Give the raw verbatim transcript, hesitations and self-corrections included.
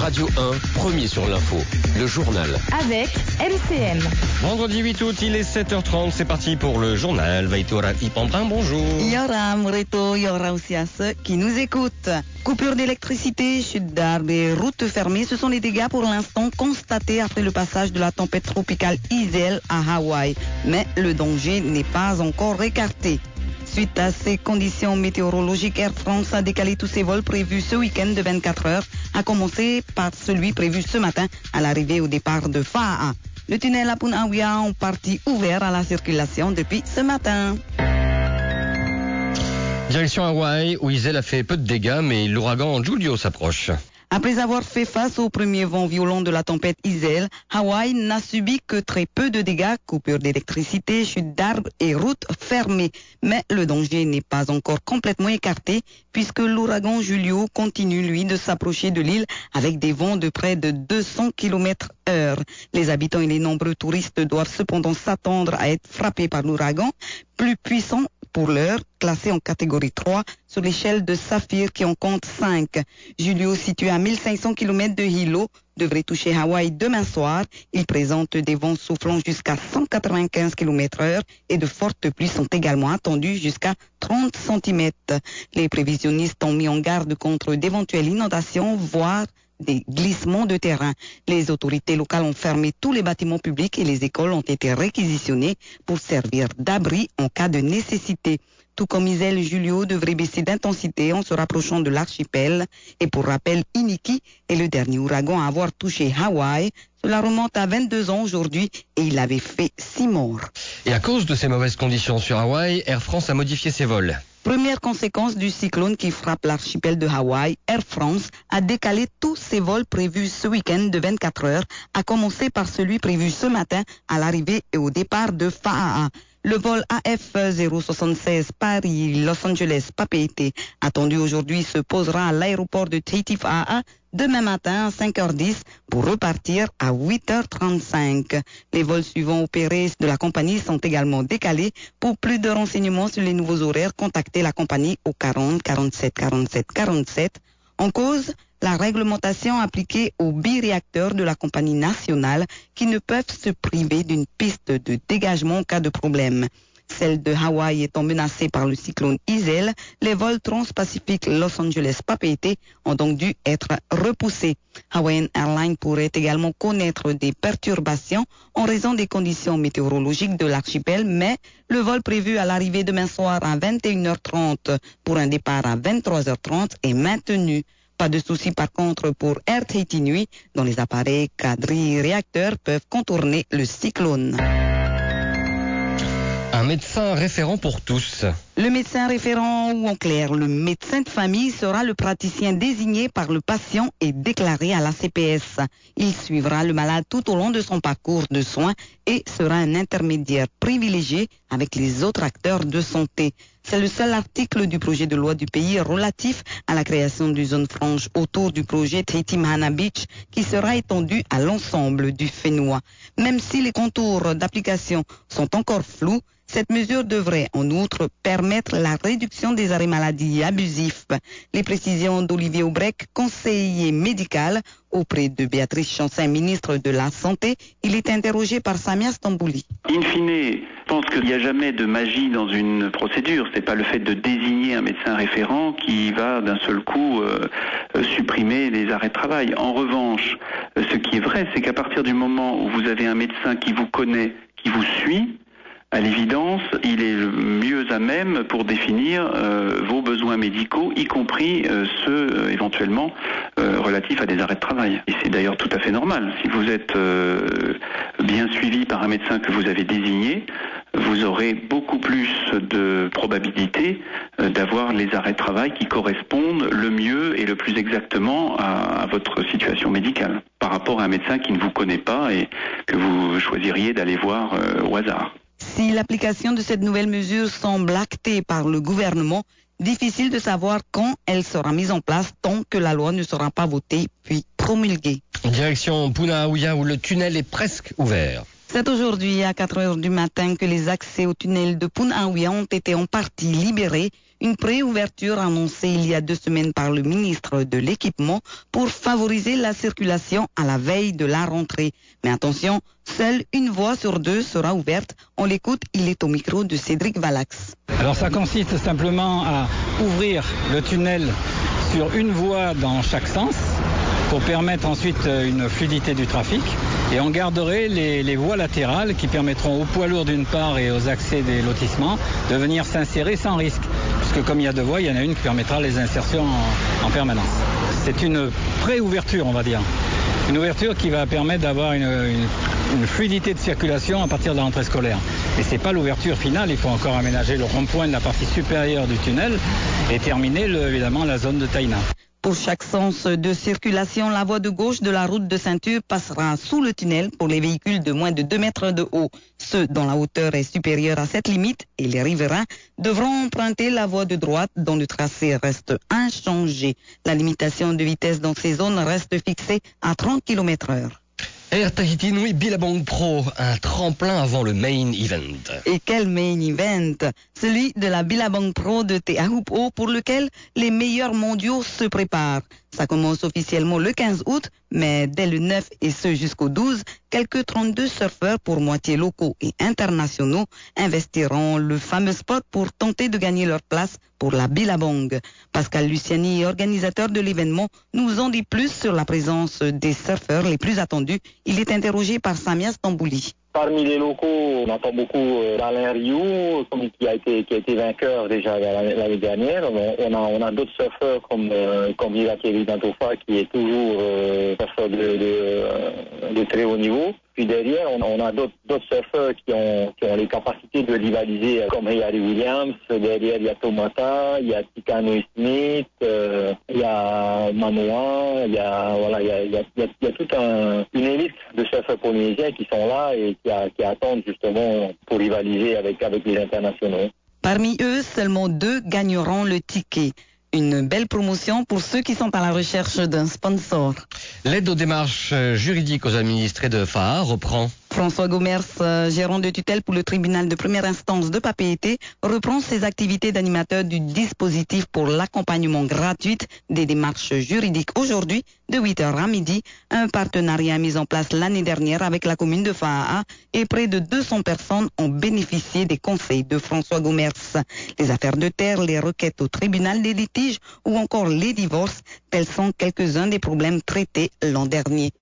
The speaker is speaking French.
Radio un, premier sur l'info. Le journal. Avec M C M. Vendredi huit août, il est sept heures trente. C'est parti pour le journal. Vaitora Ipambrin, bonjour. Yora Moreto, Yora aussi à ceux qui nous écoutent. Coupure d'électricité, chute d'arbres et routes fermées, ce sont les dégâts pour l'instant constatés après le passage de la tempête tropicale Iselle à Hawaï. Mais le danger n'est pas encore écarté. Suite à ces conditions météorologiques, Air France a décalé tous ses vols prévus ce week-end de vingt-quatre heures, à commencer par celui prévu ce matin à l'arrivée au départ de Fa'a. Le tunnel à Punaouia en partie ouvert à la circulation depuis ce matin. Direction Hawaï, où Iselle a fait peu de dégâts, mais l'ouragan Julio s'approche. Après avoir fait face au premier vent violent de la tempête Iselle, Hawaï n'a subi que très peu de dégâts, coupures d'électricité, chutes d'arbres et routes fermées. Mais le danger n'est pas encore complètement écarté puisque l'ouragan Julio continue, lui, de s'approcher de l'île avec des vents de près de deux cents kilomètres heure. Les habitants et les nombreux touristes doivent cependant s'attendre à être frappés par l'ouragan, plus puissant pour l'heure, classé en catégorie trois sur l'échelle de Saphir qui en compte cinq. Julio, situé à mille cinq cents kilomètres de Hilo, devrait toucher Hawaï demain soir. Il présente des vents soufflant jusqu'à cent quatre-vingt-quinze kilomètres heure et de fortes pluies sont également attendues jusqu'à trente centimètres. Les prévisionnistes ont mis en garde contre d'éventuelles inondations, voire des glissements de terrain. Les autorités locales ont fermé tous les bâtiments publics et les écoles ont été réquisitionnées pour servir d'abri en cas de nécessité. Tout comme Iselle, Julio devrait baisser d'intensité en se rapprochant de l'archipel. Et pour rappel, Iniki est le dernier ouragan à avoir touché Hawaï. Cela remonte à vingt-deux ans aujourd'hui et il avait fait six morts. Et à cause de ces mauvaises conditions sur Hawaï, Air France a modifié ses vols. Première conséquence du cyclone qui frappe l'archipel de Hawaï, Air France a décalé tous ses vols prévus ce week-end de vingt-quatre heures, à commencer par celui prévu ce matin à l'arrivée et au départ de Fa'a. Le vol A F zéro soixante-seize Paris-Los Angeles-Papeete, attendu aujourd'hui, se posera à l'aéroport de Tahiti Fa'a demain matin à cinq heures dix pour repartir à huit heures trente-cinq. Les vols suivants opérés de la compagnie sont également décalés. Pour plus de renseignements sur les nouveaux horaires, contactez la compagnie au quarante quarante-sept quarante-sept quarante-sept. En cause, la réglementation appliquée aux biréacteurs de la compagnie nationale qui ne peuvent se priver d'une piste de dégagement en cas de problème. Celle de Hawaï étant menacée par le cyclone Iselle, les vols transpacifiques Los Angeles-Papeete ont donc dû être repoussés. Hawaiian Airlines pourrait également connaître des perturbations en raison des conditions météorologiques de l'archipel, mais le vol prévu à l'arrivée demain soir à vingt et une heures trente pour un départ à vingt-trois heures trente est maintenu. Pas de souci par contre pour Air Tahiti Nui, dont les appareils quadri-réacteurs peuvent contourner le cyclone. Un médecin référent pour tous. Le médecin référent, ou en clair, le médecin de famille, sera le praticien désigné par le patient et déclaré à la C P S. Il suivra le malade tout au long de son parcours de soins et sera un intermédiaire privilégié avec les autres acteurs de santé. C'est le seul article du projet de loi du pays relatif à la création d'une zone franche autour du projet Tahiti Mahana Beach qui sera étendu à l'ensemble du Fénois. Même si les contours d'application sont encore flous, cette mesure devrait en outre permettre la réduction des arrêts maladie abusifs. Les précisions d'Olivier Aubrec, conseiller médical auprès de Béatrice Chancin, ministre de la Santé. Il est interrogé par Samia Stambouli. In fine, je pense qu'il n'y a jamais de magie dans une procédure. C'est pas le fait de désigner un médecin référent qui va d'un seul coup euh, supprimer les arrêts de travail. En revanche, ce qui est vrai, c'est qu'à partir du moment où vous avez un médecin qui vous connaît, qui vous suit, à l'évidence, il est le mieux à même pour définir euh, vos besoins médicaux, y compris euh, ceux euh, éventuellement euh, relatifs à des arrêts de travail. Et c'est d'ailleurs tout à fait normal. Si vous êtes euh, bien suivi par un médecin que vous avez désigné, vous aurez beaucoup plus de probabilité euh, d'avoir les arrêts de travail qui correspondent le mieux et le plus exactement à, à votre situation médicale, par rapport à un médecin qui ne vous connaît pas et que vous choisiriez d'aller voir euh, au hasard. Si l'application de cette nouvelle mesure semble actée par le gouvernement, difficile de savoir quand elle sera mise en place tant que la loi ne sera pas votée puis promulguée. Direction Punaouia où le tunnel est presque ouvert. C'est aujourd'hui à quatre heures du matin que les accès au tunnel de Punaouia ont été en partie libérés. une préouverture annoncée il y a deux semaines par le ministre de l'Équipement pour favoriser la circulation à la veille de la rentrée. Mais attention, seule une voie sur deux sera ouverte. On l'écoute, il est au micro de Cédric Valax. Alors ça consiste simplement à ouvrir le tunnel sur une voie dans chaque sens pour permettre ensuite une fluidité du trafic. Et on garderait les, les voies latérales qui permettront aux poids lourds d'une part et aux accès des lotissements de venir s'insérer sans risque. Puisque comme il y a deux voies, il y en a une qui permettra les insertions en, en permanence. C'est une pré-ouverture, on va dire. Une ouverture qui va permettre d'avoir une, une, une fluidité de circulation à partir de la rentrée scolaire. Et c'est pas l'ouverture finale, il faut encore aménager le rond-point de la partie supérieure du tunnel et terminer le, évidemment la zone de Taïna. Pour chaque sens de circulation, la voie de gauche de la route de ceinture passera sous le tunnel pour les véhicules de moins de deux mètres de haut. Ceux dont la hauteur est supérieure à cette limite et les riverains devront emprunter la voie de droite dont le tracé reste inchangé. La limitation de vitesse dans ces zones reste fixée à trente kilomètres heure. Air Tahiti Nui Billabong Pro, un tremplin avant le main event. Et quel main event? Celui de la Billabong Pro de Te Ahupu'o pour lequel les meilleurs mondiaux se préparent. Ça commence officiellement le quinze août, mais dès le neuf et ce jusqu'au douze, quelques trente-deux surfeurs pour moitié locaux et internationaux investiront le fameux spot pour tenter de gagner leur place pour la Billabong. Pascal Luciani, organisateur de l'événement, nous en dit plus sur la présence des surfeurs les plus attendus. Il est interrogé par Samia Stambouli. Parmi les locaux, on entend beaucoup euh, Alain Rioux, comme qui a été qui a été vainqueur déjà l'année dernière. On a on a d'autres surfeurs comme euh, comme Irakeli Dantofa qui est toujours euh, surfeur de, de, de, de très haut niveau. Puis derrière, on, on a d'autres, d'autres surfeurs qui ont, qui ont les capacités de rivaliser, comme Harry Williams. Derrière, il y a Tomata, il y a Tikano Smith, euh, il y a Manoa, il y a voilà, il y a, il y a, il y a, il y a toute un, une élite de surfeurs polynésiens qui sont là et qui, a, qui attendent justement pour rivaliser avec avec les internationaux. Parmi eux, seulement deux gagneront le ticket. Une belle promotion pour ceux qui sont à la recherche d'un sponsor. L'aide aux démarches juridiques aux administrés de Fa'a reprend. François Gomers, gérant de tutelle pour le tribunal de première instance de Papeete, reprend ses activités d'animateur du dispositif pour l'accompagnement gratuit des démarches juridiques. Aujourd'hui, de huit heures à midi, un partenariat mis en place l'année dernière avec la commune de Fa'a et près de deux cents personnes ont bénéficié des conseils de François Gomers. Les affaires de terre, les requêtes au tribunal des litiges ou encore les divorces, tels sont quelques-uns des problèmes traités l'an dernier.